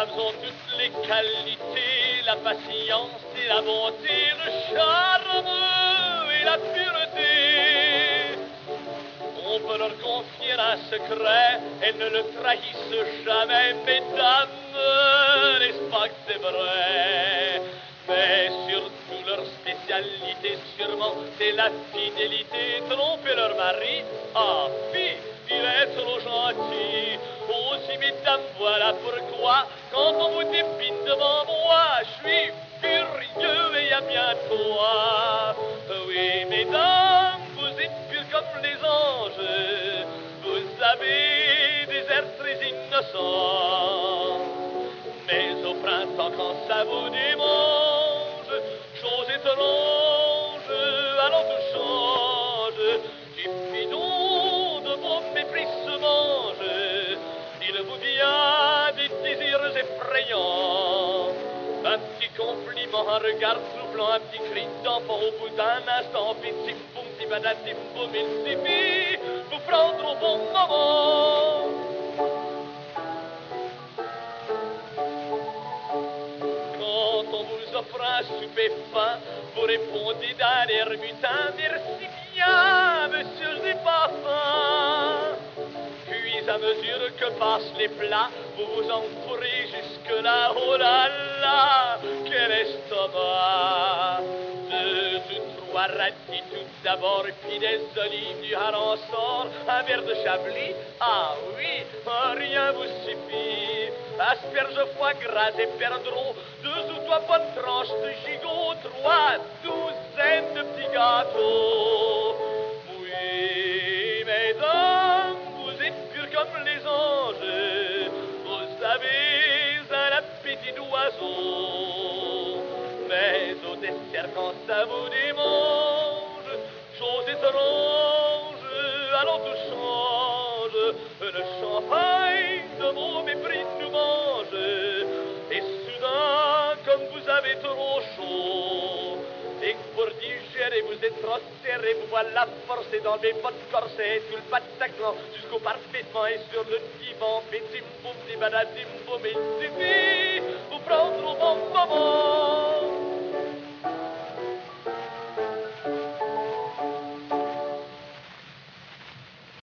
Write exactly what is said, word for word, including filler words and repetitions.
dames ont toutes les qualités, la patience et la bonté, le charme et la pureté. On peut leur confier un secret, elles ne le trahissent jamais, mesdames, n'est-ce pas que c'est vrai? Mais surtout leur spécialité, sûrement, c'est la fidélité. Tromper leur mari, ah, fille, il est trop gentil. Aussi, mesdames, voilà pourquoi, quand on vous dépine devant moi, je suis furieux et à bientôt. Oui, mesdames, vous êtes pures comme les anges, vous avez des airs très innocents. Mais au printemps, quand ça vous démange, chose étrange, alors tout change. Suffit donc de vos mépris se mange, il vous vient des désirs effrayants. Un petit compliment, un regard troublant, un petit cri d'enfant au bout d'un instant, petit boum, petit badatim boum, il suffit vous prendre au bon moment. Quand on vous offre un souper fin, vous répondez d'un air mutin, merci bien, monsieur, je n'ai pas faim. Puis à mesure que passent les plats, vous vous enfourrez jusque-là, oh là là, quel estomac. Deux ou trois radis tout d'abord, puis des olives, du hareng sort, un verre de chablis, ah oui, rien vous suffit. Asperges, foie gras et perdreaux, deux ou trois bonnes tranches de gigot, trois douzaines de petits gâteaux. Oui, mesdames, vous êtes pures comme les anges, vous avez un appétit d'oiseau. Mais au dessert, quand ça vous démange, chose étrange, alors tout change. Le champagne de vos mépris nous mange. Et soudain, comme vous avez trop chaud, et que pour digérer vous êtes trop serré, vous voilà forcé d'enlever votre corset, tout le Bataclan jusqu'au parfaitement, et sur le divan, pétim boum, di badadim boum, il suffit vous prendre au bon moment.